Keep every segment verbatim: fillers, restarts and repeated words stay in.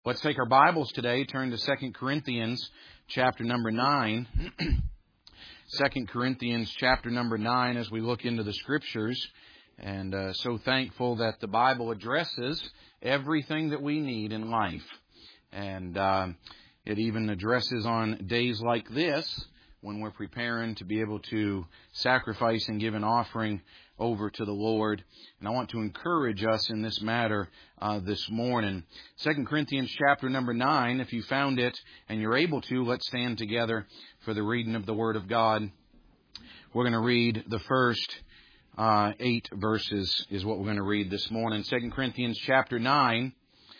Let's take our Bibles today, turn to Second Corinthians chapter number nine. Second Corinthians chapter number nine as we look into the Scriptures. And uh, so thankful that the Bible addresses everything that we need in life. And uh, it even addresses on days like this when we're preparing to be able to sacrifice and give an offering over to the Lord. And I want to encourage us in this matter uh, this morning. Second Corinthians chapter number nine, if you found it and you're able to, let's stand together for the reading of the Word of God. We're going to read the first uh, eight verses is what we're going to read this morning. Second Corinthians chapter nine,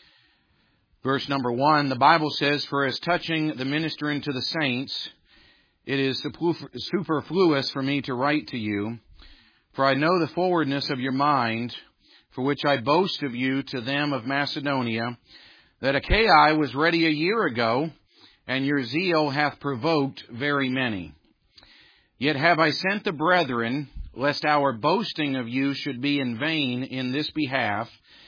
verse number one, the Bible says, "For as touching the ministering to the saints, it is superfluous for me to write to you, for I know the forwardness of your mind, for which I boast of you to them of Macedonia, that Achaia was ready a year ago, and your zeal hath provoked very many. Yet have I sent the brethren, lest our boasting of you should be in vain in this behalf,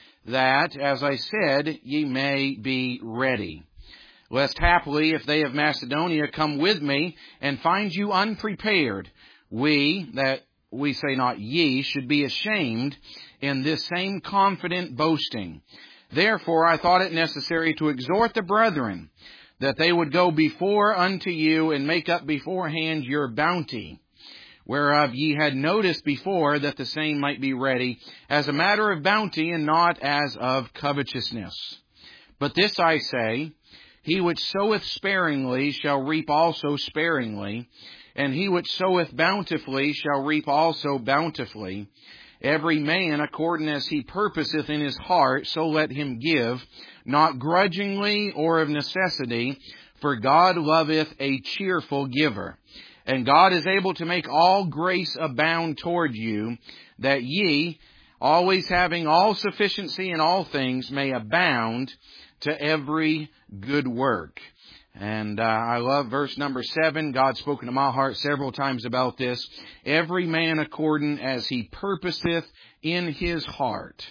that, as I said, ye may be ready. Lest haply, if they of Macedonia come with me, and find you unprepared, we, that we say not ye, should be ashamed in this same confident boasting. Therefore I thought it necessary to exhort the brethren, that they would go before unto you, and make up beforehand your bounty, whereof ye had noticed before, that the same might be ready, as a matter of bounty, and not as of covetousness. But this I say, he which soweth sparingly shall reap also sparingly, and he which soweth bountifully shall reap also bountifully. Every man according as he purposeth in his heart, so let him give, not grudgingly or of necessity, for God loveth a cheerful giver. And God is able to make all grace abound toward you, that ye, always having all sufficiency in all things, may abound to every good work." And uh, I love verse number seven. God's spoken to my heart several times about this. Every man according as he purposeth in his heart,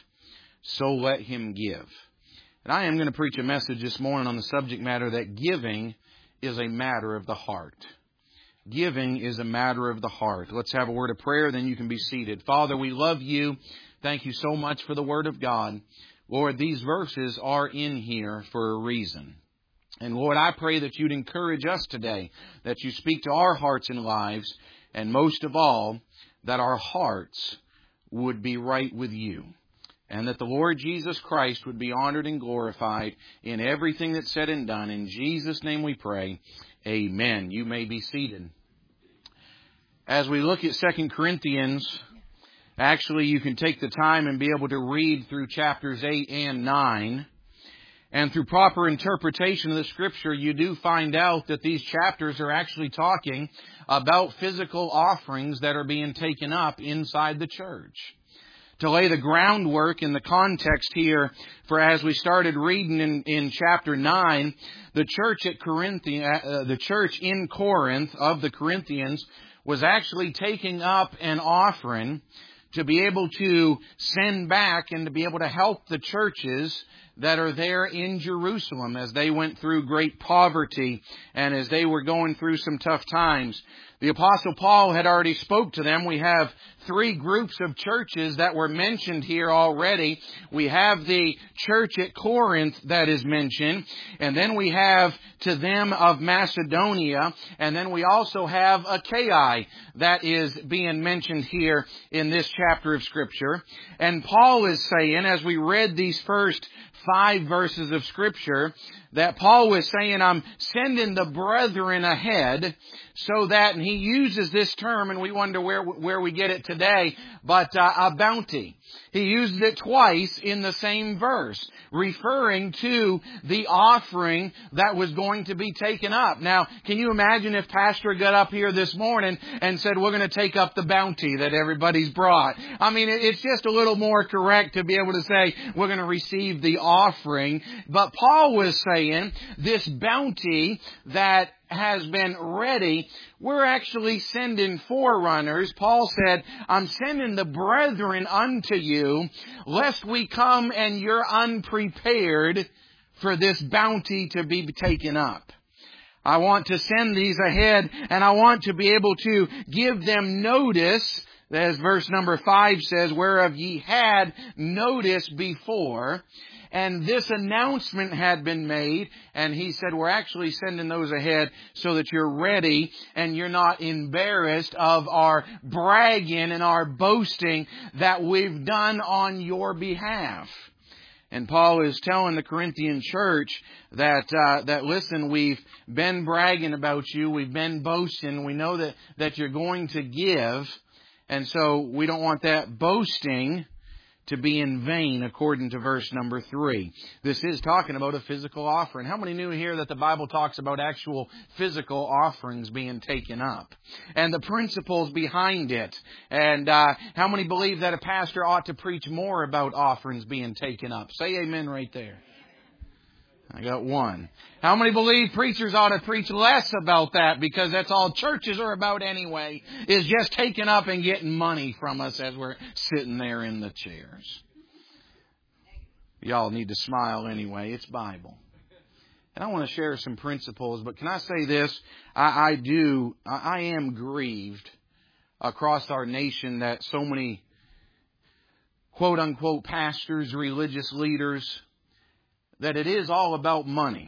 so let him give. And I am going to preach a message this morning on the subject matter that giving is a matter of the heart. Giving is a matter of the heart. Let's have a word of prayer, then you can be seated. Father, we love you. Thank you so much for the Word of God. Lord, these verses are in here for a reason. And Lord, I pray that you'd encourage us today, that you speak to our hearts and lives, and most of all, that our hearts would be right with you, and that the Lord Jesus Christ would be honored and glorified in everything that's said and done. In Jesus' name we pray, amen. You may be seated. As we look at Second Corinthians, actually you can take the time and be able to read through chapters eight and nine. And through proper interpretation of the Scripture, you do find out that these chapters are actually talking about physical offerings that are being taken up inside the church. To lay the groundwork in the context here, for as we started reading in, in chapter nine, the church at Corinth, uh, the church in Corinth of the Corinthians was actually taking up an offering to be able to send back and to be able to help the churches that are there in Jerusalem as they went through great poverty and as they were going through some tough times. The Apostle Paul had already spoke to them. We have three groups of churches that were mentioned here already. We have the church at Corinth that is mentioned, and then we have to them of Macedonia, and then we also have Achaia that is being mentioned here in this chapter of Scripture. And Paul is saying, as we read these first five verses of Scripture, that Paul was saying, I'm sending the brethren ahead so that, and he uses this term, and we wonder where where we get it today, but uh, a bounty. He uses it twice in the same verse, referring to the offering that was going to be taken up. Now, can you imagine if Pastor got up here this morning and said, we're going to take up the bounty that everybody's brought? I mean, it's just a little more correct to be able to say, we're going to receive the offering. But Paul was saying, this bounty that has been ready, we're actually sending forerunners. Paul said, I'm sending the brethren unto you, lest we come and you're unprepared for this bounty to be taken up. I want to send these ahead, and I want to be able to give them notice, as verse number five says, whereof ye had notice before. And this announcement had been made, and he said, we're actually sending those ahead so that you're ready and you're not embarrassed of our bragging and our boasting that we've done on your behalf. And Paul is telling the Corinthian church that, uh, that listen, we've been bragging about you, we've been boasting, we know that, that you're going to give, and so we don't want that boasting to be in vain, according to verse number three. This is talking about a physical offering. How many knew here that the Bible talks about actual physical offerings being taken up? And the principles behind it. And uh, how many believe that a pastor ought to preach more about offerings being taken up? Say amen right there. I got one. How many believe preachers ought to preach less about that, because that's all churches are about anyway, is just taking up and getting money from us as we're sitting there in the chairs. Y'all need to smile anyway. It's Bible. And I want to share some principles, but can I say this? I, I do, I, I am grieved across our nation that so many quote unquote pastors, religious leaders, that it is all about money.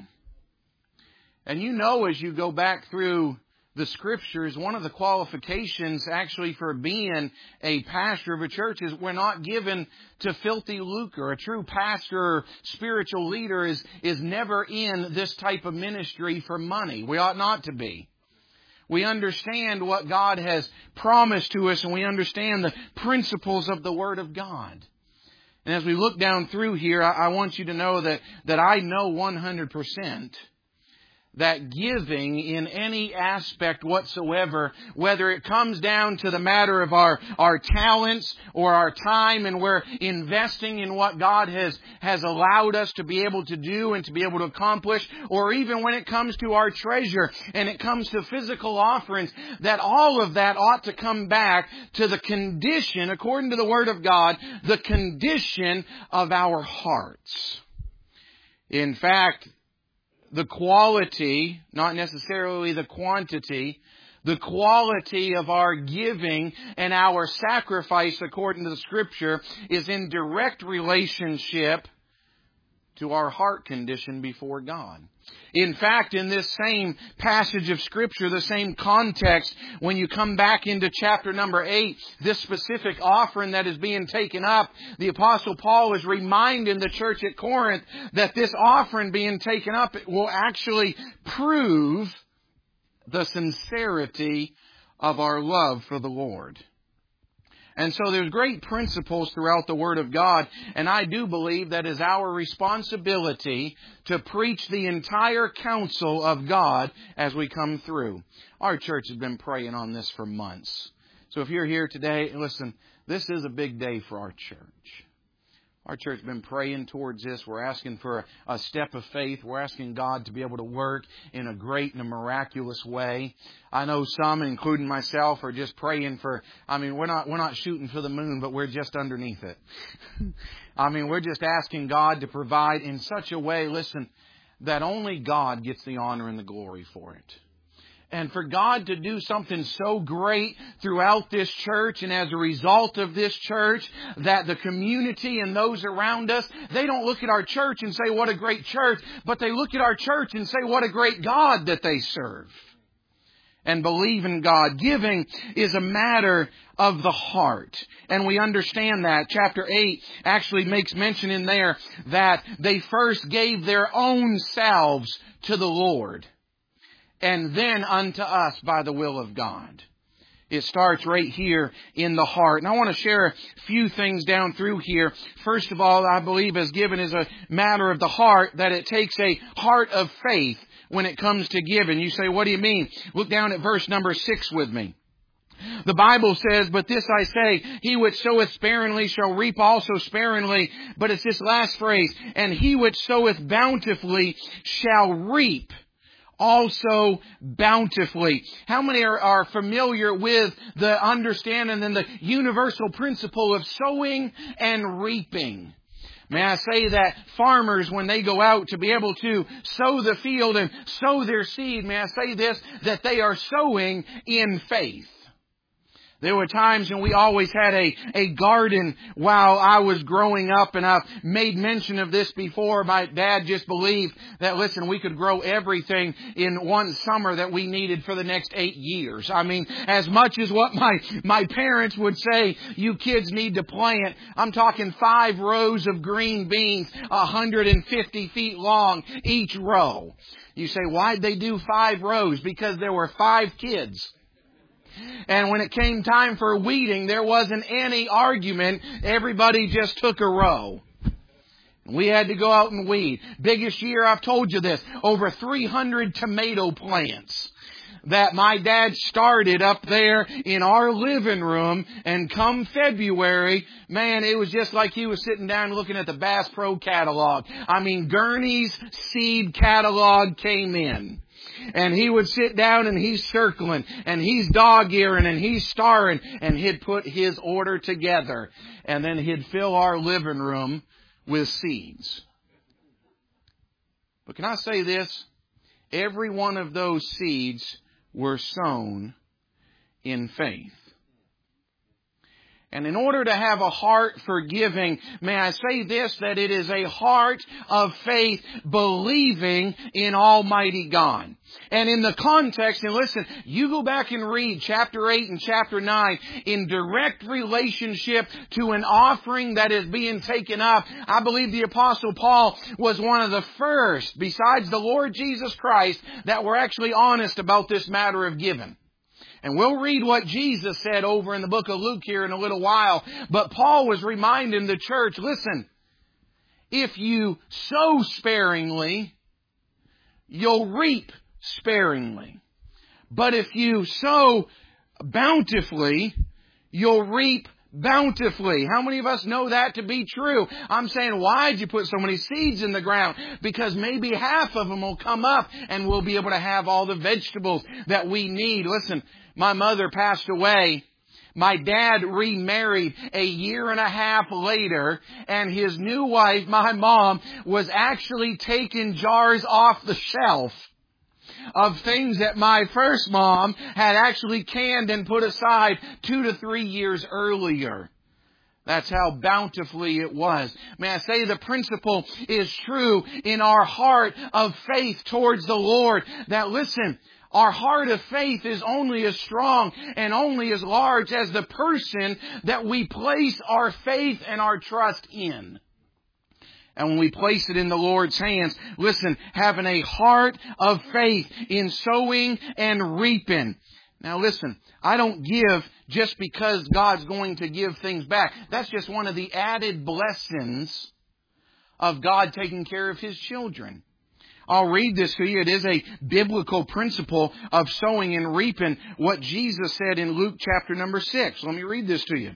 And you know, as you go back through the Scriptures, one of the qualifications actually for being a pastor of a church is we're not given to filthy lucre. A true pastor or spiritual leader is, is never in this type of ministry for money. We ought not to be. We understand what God has promised to us, and we understand the principles of the Word of God. And as we look down through here, I want you to know that, that I know one hundred percent that giving in any aspect whatsoever, whether it comes down to the matter of our, our talents or our time, and we're investing in what God has, has allowed us to be able to do and to be able to accomplish, or even when it comes to our treasure and it comes to physical offerings, that all of that ought to come back to the condition, according to the Word of God, the condition of our hearts. In fact, the quality, not necessarily the quantity, the quality of our giving and our sacrifice, according to the Scripture, is in direct relationship to our heart condition before God. In fact, in this same passage of Scripture, the same context, when you come back into chapter number eight, this specific offering that is being taken up, the Apostle Paul is reminding the church at Corinth that this offering being taken up will actually prove the sincerity of our love for the Lord. And so there's great principles throughout the Word of God, and I do believe that is our responsibility to preach the entire counsel of God as we come through. Our church has been praying on this for months. So if you're here today, listen, this is a big day for our church. Our church has been praying towards this. We're asking for a, a step of faith. We're asking God to be able to work in a great and a miraculous way. I know some, including myself, are just praying for, I mean, we're not, we're not shooting for the moon, but we're just underneath it. I mean, we're just asking God to provide in such a way, listen, that only God gets the honor and the glory for it. And for God to do something so great throughout this church, and as a result of this church, that the community and those around us, they don't look at our church and say, what a great church, but they look at our church and say, what a great God that they serve. And believe in God. Giving is a matter of the heart. And we understand that. Chapter eight actually makes mention in there that they first gave their own selves to the Lord, and then unto us by the will of God. It starts right here in the heart. And I want to share a few things down through here. First of all, I believe as given is a matter of the heart, that it takes a heart of faith when it comes to giving. You say, what do you mean? Look down at verse number six with me. The Bible says, but this I say, he which soweth sparingly shall reap also sparingly. But it's this last phrase, and he which soweth bountifully shall reap also bountifully. How many are, are familiar with the understanding and the universal principle of sowing and reaping? May I say that farmers, when they go out to be able to sow the field and sow their seed, may I say this, that they are sowing in faith. There were times when we always had a, a garden while I was growing up, and I've made mention of this before. My dad just believed that, listen, we could grow everything in one summer that we needed for the next eight years. I mean, as much as what my, my parents would say, you kids need to plant, I'm talking five rows of green beans, one hundred fifty feet long each row. You say, why'd they do five rows? Because there were five kids. And when it came time for weeding, there wasn't any argument. Everybody just took a row. We had to go out and weed. Biggest year, I've told you this, over three hundred tomato plants that my dad started up there in our living room. And come February, man, it was just like he was sitting down looking at the Bass Pro catalog. I mean, Gurney's seed catalog came in. And he would sit down and he's circling and he's dog-earing and he's starring, and he'd put his order together, and then he'd fill our living room with seeds. But can I say this? Every one of those seeds were sown in faith. And in order to have a heart for giving, may I say this, that it is a heart of faith believing in Almighty God. And in the context, and listen, you go back and read chapter eight and chapter nine in direct relationship to an offering that is being taken up. I believe the Apostle Paul was one of the first, besides the Lord Jesus Christ, that were actually honest about this matter of giving. And we'll read what Jesus said over in the book of Luke here in a little while. But Paul was reminding the church, listen, if you sow sparingly, you'll reap sparingly. But if you sow bountifully, you'll reap bountifully. How many of us know that to be true? I'm saying, why'd you put so many seeds in the ground? Because maybe half of them will come up and we'll be able to have all the vegetables that we need. Listen, my mother passed away. My dad remarried a year and a half later, and his new wife, my mom, was actually taking jars off the shelf of things that my first mom had actually canned and put aside two to three years earlier. That's how bountifully it was. May I say the principle is true in our heart of faith towards the Lord. That, listen, our heart of faith is only as strong and only as large as the person that we place our faith and our trust in. And when we place it in the Lord's hands, listen, having a heart of faith in sowing and reaping. Now listen, I don't give just because God's going to give things back. That's just one of the added blessings of God taking care of His children. I'll read this to you. It is a biblical principle of sowing and reaping, what Jesus said in Luke chapter number six. Let me read this to you.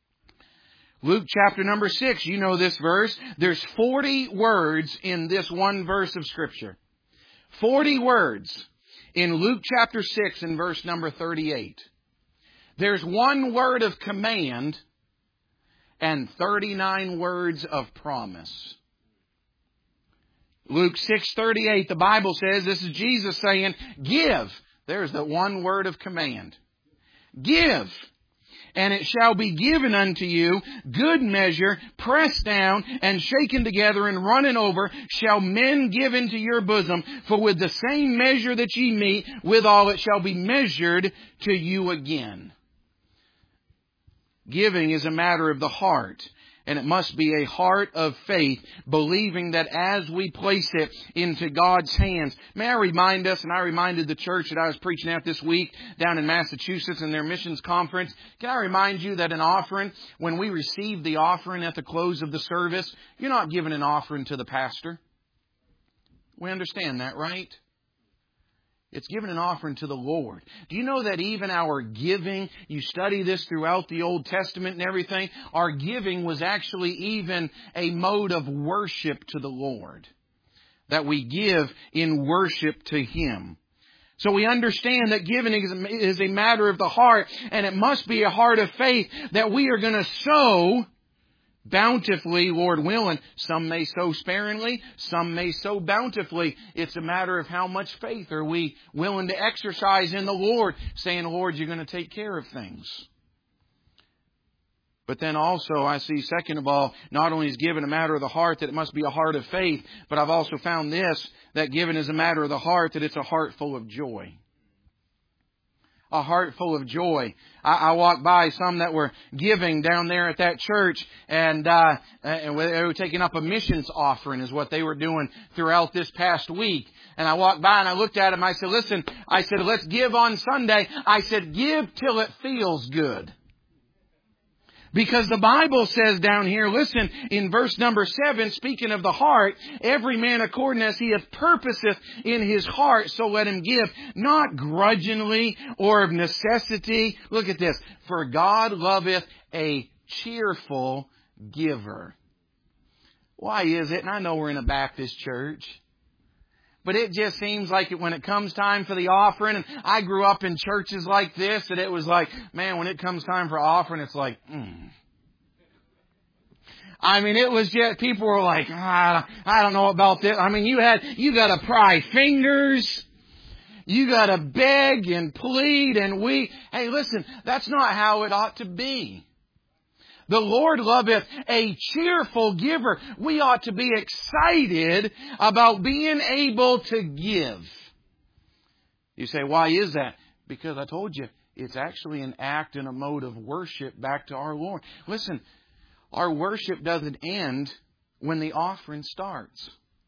Luke chapter number six, you know this verse. There's forty words in this one verse of Scripture. forty words in Luke chapter six and verse number thirty-eight. There's one word of command and thirty-nine words of promise. Luke six thirty-eight, the Bible says, this is Jesus saying, give. There's the one word of command. Give, and it shall be given unto you, good measure, pressed down and shaken together and running over, shall men give into your bosom. For with the same measure that ye meet, withal it shall be measured to you again. Giving is a matter of the heart. And it must be a heart of faith, believing that as we place it into God's hands. May I remind us, and I reminded the church that I was preaching at this week down in Massachusetts in their missions conference. Can I remind you that an offering, when we receive the offering at the close of the service, you're not giving an offering to the pastor. We understand that, right? It's giving an offering to the Lord. Do you know that even our giving, you study this throughout the Old Testament and everything, our giving was actually even a mode of worship to the Lord. That we give in worship to Him. So we understand that giving is a matter of the heart, and it must be a heart of faith that we are going to sow bountifully, Lord willing. Some may sow sparingly, some may sow bountifully. It's a matter of how much faith are we willing to exercise in the Lord, saying, Lord, you're going to take care of things. But then also I see, second of all, not only is given a matter of the heart, that it must be a heart of faith, but I've also found this, that given is a matter of the heart, that it's a heart full of joy. A heart full of joy. I, I walked by some that were giving down there at that church, and, uh, and they were taking up a missions offering is what they were doing throughout this past week. And I walked by and I looked at them. I said, listen, I said, let's give on Sunday. I said, give till it feels good. Because the Bible says down here, listen, in verse number seven, speaking of the heart, every man according as he hath purposeth in his heart, so let him give, not grudgingly or of necessity. Look at this. For God loveth a cheerful giver. Why is it? And I know we're in a Baptist church, but it just seems like it, when it comes time for the offering, and I grew up in churches like this, that it was like, man, when it comes time for offering, it's like, mm. I mean, it was just, people were like, ah, I don't know about this. I mean, you had, you got to pry fingers. You got to beg and plead and we, hey, listen, that's not how it ought to be. The Lord loveth a cheerful giver. We ought to be excited about being able to give. You say, why is that? Because I told you, it's actually an act and a mode of worship back to our Lord. Listen, our worship doesn't end when the offering starts.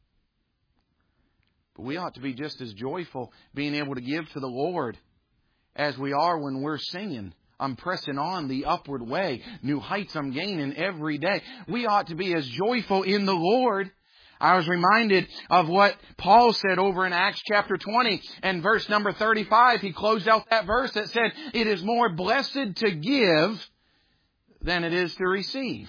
But we ought to be just as joyful being able to give to the Lord as we are when we're singing. I'm pressing on the upward way. New heights I'm gaining every day. We ought to be as joyful in the Lord. I was reminded of what Paul said over in Acts chapter twenty and verse number thirty-five. He closed out that verse that said, it is more blessed to give than it is to receive.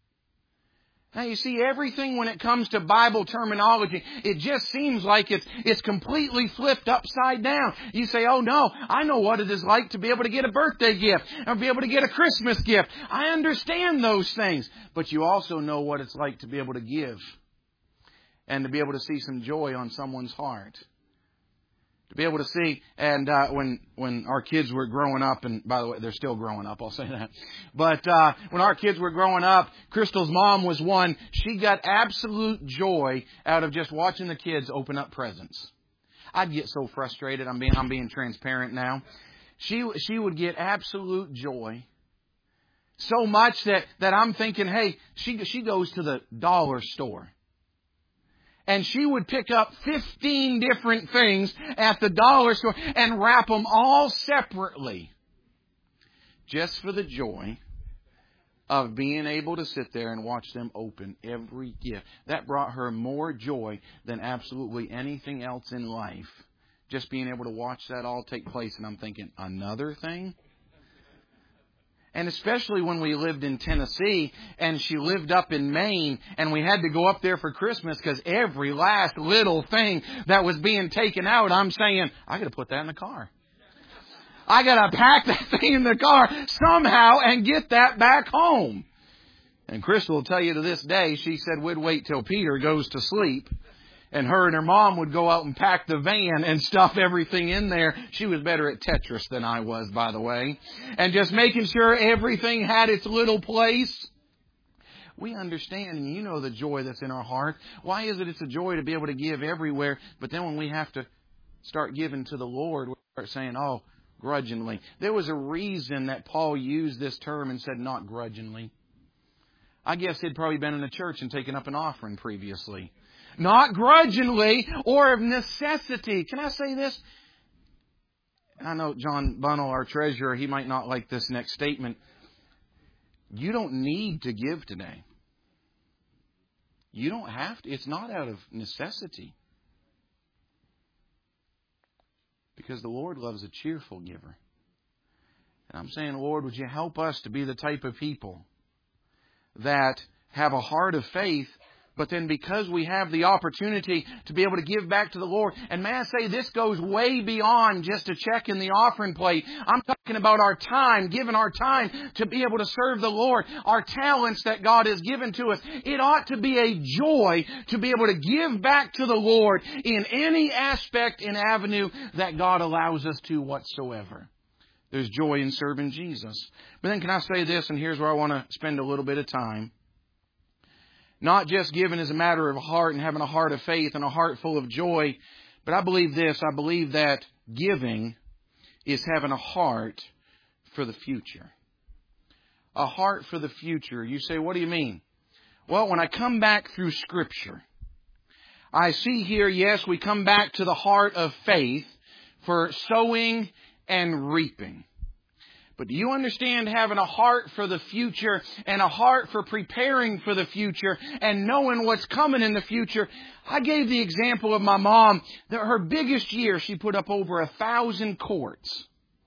Now you see, everything when it comes to Bible terminology, it just seems like it's it's completely flipped upside down. You say, oh no, I know what it is like to be able to get a birthday gift or be able to get a Christmas gift. I understand those things. But you also know what it's like to be able to give and to be able to see some joy on someone's heart. To be able to see, and uh, when when our kids were growing up, and by the way, they're still growing up, I'll say that. But uh, when our kids were growing up, Crystal's mom was one. She got absolute joy out of just watching the kids open up presents. I'd get so frustrated. I'm being I'm being transparent now. She she would get absolute joy, so much that that I'm thinking, hey, she she goes to the dollar store. And she would pick up fifteen different things at the dollar store and wrap them all separately. Just for the joy of being able to sit there and watch them open every gift. That brought her more joy than absolutely anything else in life. Just being able to watch that all take place. And I'm thinking, another thing? And especially when we lived in Tennessee and she lived up in Maine and we had to go up there for Christmas because every last little thing that was being taken out, I'm saying, I got to put that in the car. I got to pack that thing in the car somehow and get that back home. And Crystal will tell you to this day, she said we'd wait till Peter goes to sleep. And her and her mom would go out and pack the van and stuff everything in there. She was better at Tetris than I was, by the way. And just making sure everything had its little place. We understand, and you know the joy that's in our heart. Why is it it's a joy to be able to give everywhere? But then when we have to start giving to the Lord, we start saying, oh, grudgingly. There was a reason that Paul used this term and said not grudgingly. I guess he'd probably been in a church and taken up an offering previously. Not grudgingly or of necessity. Can I say this? I know John Bunnell, our treasurer, he might not like this next statement. You don't need to give today. You don't have to. It's not out of necessity. Because the Lord loves a cheerful giver. And I'm saying, Lord, would you help us to be the type of people that have a heart of faith, But then because we have the opportunity to be able to give back to the Lord, and may I say this goes way beyond just a check in the offering plate. I'm talking about our time, giving our time to be able to serve the Lord, our talents that God has given to us. It ought to be a joy to be able to give back to the Lord in any aspect and avenue that God allows us to whatsoever. There's joy in serving Jesus. But then can I say this, and here's where I want to spend a little bit of time. Not just giving as a matter of heart and having a heart of faith and a heart full of joy, but I believe this. I believe that giving is having a heart for the future. A heart for the future. You say, what do you mean? Well, when I come back through Scripture, I see here, yes, we come back to the heart of faith for sowing and reaping. But do you understand having a heart for the future and a heart for preparing for the future and knowing what's coming in the future? I gave the example of my mom that her biggest year, she put up over a thousand quarts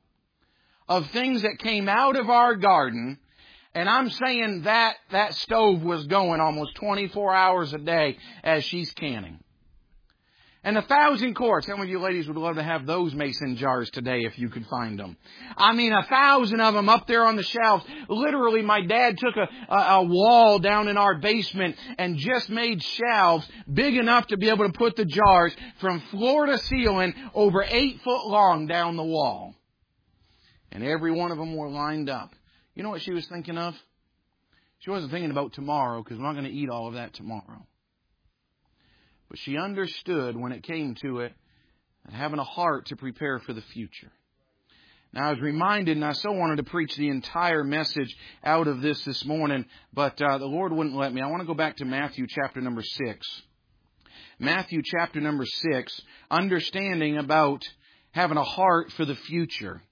of things that came out of our garden. And I'm saying that that stove was going almost twenty-four hours a day as she's canning. And a thousand quarts. How many of you ladies would love to have those mason jars today if you could find them? I mean, a thousand of them up there on the shelves. Literally, my dad took a, a, a wall down in our basement and just made shelves big enough to be able to put the jars from floor to ceiling over eight foot long down the wall. And every one of them were lined up. You know what she was thinking of? She wasn't thinking about tomorrow, because we're not going to eat all of that tomorrow. But she understood when it came to it, and having a heart to prepare for the future. Now, I was reminded, and I so wanted to preach the entire message out of this this morning, but uh, the Lord wouldn't let me. I want to go back to Matthew chapter number six. Matthew chapter number six, understanding about having a heart for the future.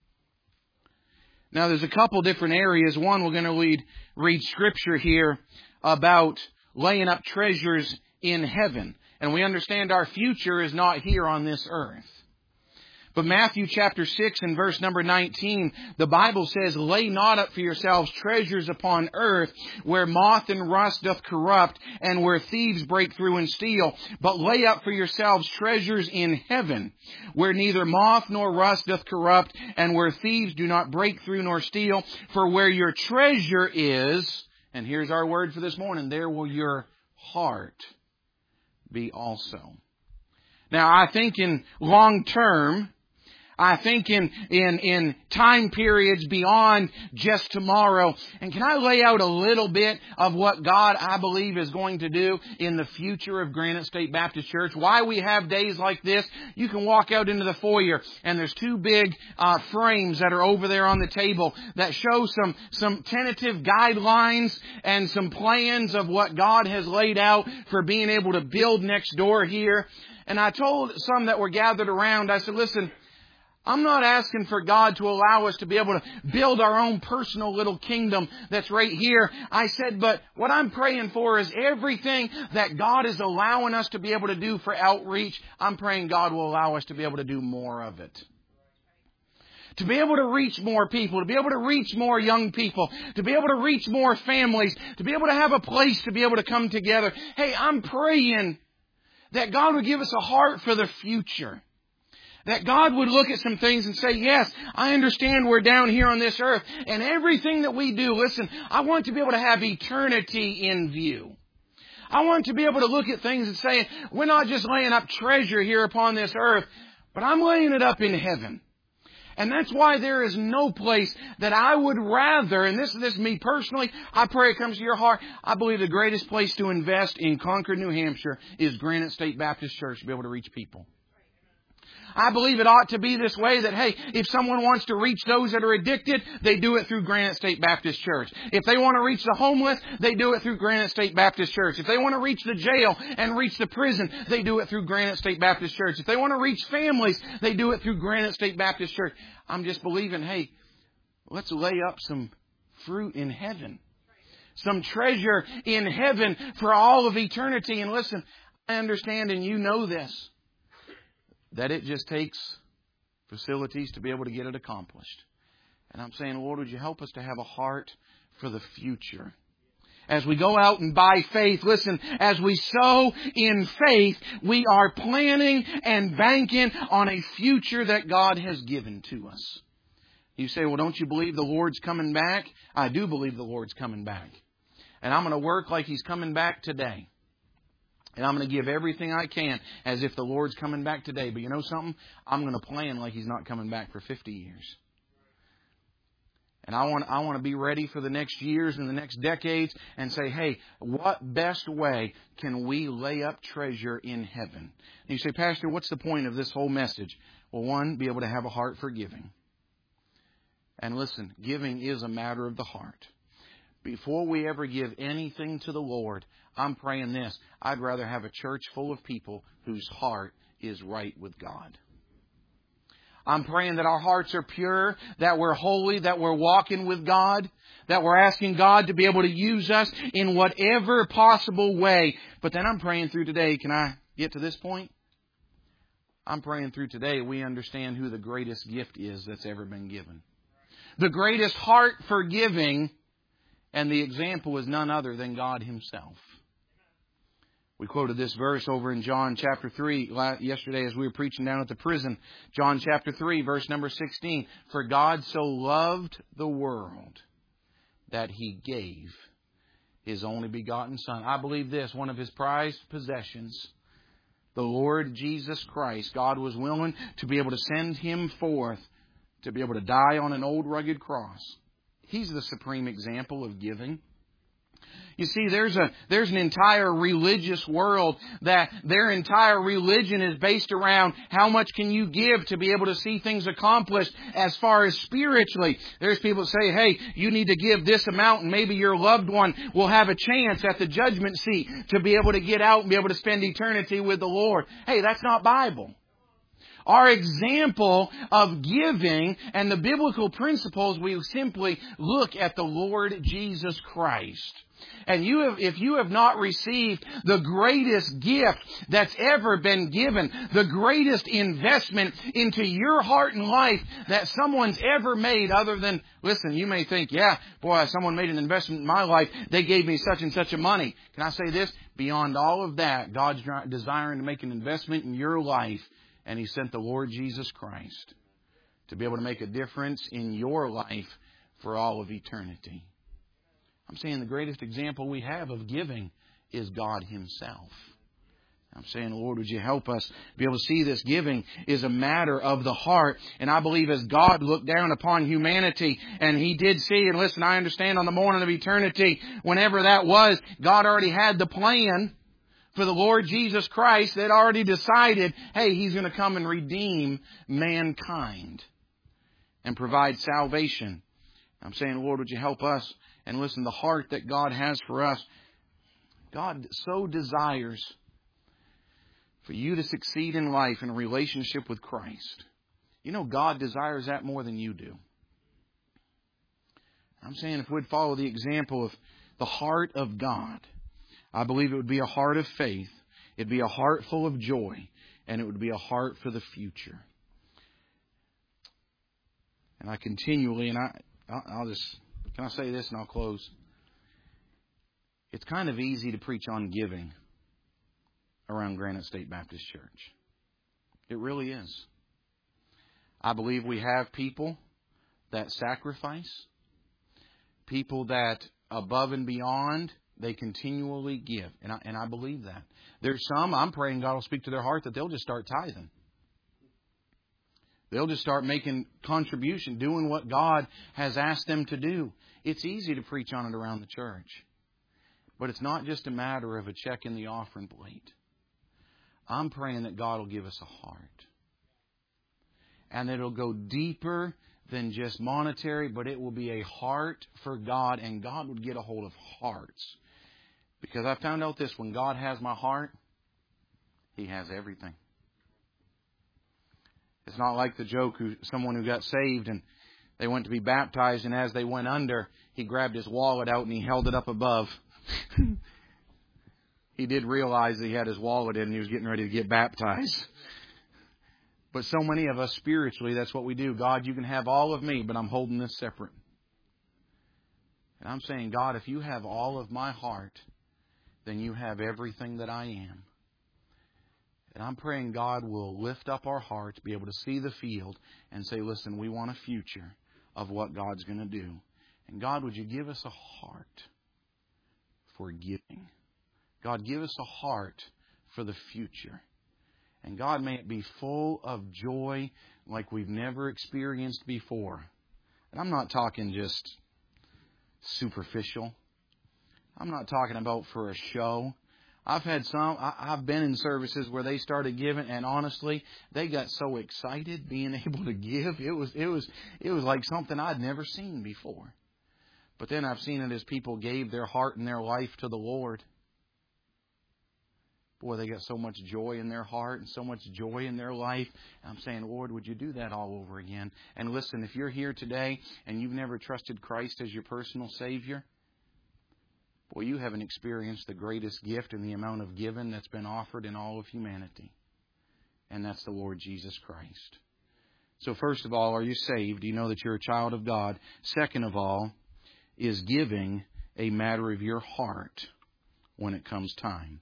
Now, there's a couple different areas. One, we're going to read, read Scripture here about laying up treasures in heaven. And we understand our future is not here on this earth. But Matthew chapter six and verse number nineteen, the Bible says, lay not up for yourselves treasures upon earth, where moth and rust doth corrupt, and where thieves break through and steal. But lay up for yourselves treasures in heaven, where neither moth nor rust doth corrupt, and where thieves do not break through nor steal. For where your treasure is, and here's our word for this morning, there will your heart be also. Now, I think in long term, I think in, in, in time periods beyond just tomorrow. And can I lay out a little bit of what God, I believe, is going to do in the future of Granite State Baptist Church? Why we have days like this? You can walk out into the foyer and there's two big uh, frames that are over there on the table that show some, some tentative guidelines and some plans of what God has laid out for being able to build next door here. And I told some that were gathered around, I said, listen, I'm not asking for God to allow us to be able to build our own personal little kingdom that's right here. I said, but what I'm praying for is everything that God is allowing us to be able to do for outreach, I'm praying God will allow us to be able to do more of it. To be able to reach more people, to be able to reach more young people, to be able to reach more families, to be able to have a place to be able to come together. Hey, I'm praying that God would give us a heart for the future. That God would look at some things and say, yes, I understand we're down here on this earth. And everything that we do, listen, I want to be able to have eternity in view. I want to be able to look at things and say, we're not just laying up treasure here upon this earth, but I'm laying it up in heaven. And that's why there is no place that I would rather, and this, this is me personally, I pray it comes to your heart, I believe the greatest place to invest in Concord, New Hampshire is Granite State Baptist Church to be able to reach people. I believe it ought to be this way that, hey, if someone wants to reach those that are addicted, they do it through Granite State Baptist Church. If they want to reach the homeless, they do it through Granite State Baptist Church. If they want to reach the jail and reach the prison, they do it through Granite State Baptist Church. If they want to reach families, they do it through Granite State Baptist Church. I'm just believing, hey, let's lay up some fruit in heaven. Some treasure in heaven for all of eternity. And listen, I understand and you know this, that it just takes facilities to be able to get it accomplished. And I'm saying, Lord, would you help us to have a heart for the future? As we go out and by faith, listen, as we sow in faith, we are planning and banking on a future that God has given to us. You say, well, don't you believe the Lord's coming back? I do believe the Lord's coming back. And I'm going to work like He's coming back today. And I'm going to give everything I can as if the Lord's coming back today. But you know something? I'm going to plan like He's not coming back for fifty years. And I want, I want to be ready for the next years and the next decades and say, hey, what best way can we lay up treasure in heaven? And you say, Pastor, what's the point of this whole message? Well, one, be able to have a heart for giving. And listen, giving is a matter of the heart. Before we ever give anything to the Lord, I'm praying this. I'd rather have a church full of people whose heart is right with God. I'm praying that our hearts are pure, that we're holy, that we're walking with God, that we're asking God to be able to use us in whatever possible way. But then I'm praying through today. Can I get to this point? I'm praying through today we understand who the greatest gift is that's ever been given. The greatest heart for giving, and the example is none other than God Himself. We quoted this verse over in John chapter three yesterday as we were preaching down at the prison. John chapter three, verse number sixteen. For God so loved the world that He gave His only begotten Son. I believe this, one of His prized possessions, the Lord Jesus Christ, God was willing to be able to send Him forth to be able to die on an old rugged cross. He's the supreme example of giving. You see, there's a there's an entire religious world that their entire religion is based around how much can you give to be able to see things accomplished as far as spiritually. There's people that say, hey, you need to give this amount and maybe your loved one will have a chance at the judgment seat to be able to get out and be able to spend eternity with the Lord. Hey, that's not Bible. Our example of giving and the biblical principles, we simply look at the Lord Jesus Christ. And you have, if you have not received the greatest gift that's ever been given, the greatest investment into your heart and life that someone's ever made other than, listen, you may think, yeah, boy, someone made an investment in my life. They gave me such and such a money. Can I say this? Beyond all of that, God's desiring to make an investment in your life. And He sent the Lord Jesus Christ to be able to make a difference in your life for all of eternity. I'm saying the greatest example we have of giving is God Himself. I'm saying, Lord, would you help us be able to see this giving is a matter of the heart. And I believe as God looked down upon humanity and He did see, and listen, I understand on the morning of eternity, whenever that was, God already had the plan for the Lord Jesus Christ that already decided, hey, He's going to come and redeem mankind and provide salvation. I'm saying, Lord, would you help us? And listen, the heart that God has for us, God so desires for you to succeed in life in a relationship with Christ. You know, God desires that more than you do. I'm saying if we'd follow the example of the heart of God, I believe it would be a heart of faith. It'd be a heart full of joy. And it would be a heart for the future. And I continually, and I, I'll just, can I say this and I'll close? It's kind of easy to preach on giving around Granite State Baptist Church. It really is. I believe we have people that sacrifice. People that above and beyond, they continually give. And I, and I believe that. There's some, I'm praying God will speak to their heart that they'll just start tithing. They'll just start making contribution, doing what God has asked them to do. It's easy to preach on it around the church. But it's not just a matter of a check in the offering plate. I'm praying that God will give us a heart. And it'll go deeper than just monetary, but it will be a heart for God, and God would get a hold of hearts. Because I found out this, when God has my heart, He has everything. It's not like the joke who someone who got saved and they went to be baptized, and as they went under, he grabbed his wallet out and he held it up above. He did realize that he had his wallet in and he was getting ready to get baptized. But so many of us spiritually, that's what we do. God, you can have all of me, but I'm holding this separate. And I'm saying, God, if you have all of my heart, then you have everything that I am. And I'm praying God will lift up our hearts, be able to see the field, and say, listen, we want a future of what God's going to do. And God, would you give us a heart for giving? God, give us a heart for the future. And God, may it be full of joy like we've never experienced before. And I'm not talking just superficial. I'm not talking about for a show. I've had some, I've been in services where they started giving, and honestly, they got so excited being able to give. It was, it was, it was like something I'd never seen before. But then I've seen it as people gave their heart and their life to the Lord. Boy, they got so much joy in their heart and so much joy in their life. I'm saying, Lord, would you do that all over again? And listen, if you're here today and you've never trusted Christ as your personal Savior, boy, you haven't experienced the greatest gift in the amount of giving that's been offered in all of humanity. And that's the Lord Jesus Christ. So first of all, are you saved? Do you know that you're a child of God? Second of all, is giving a matter of your heart when it comes time?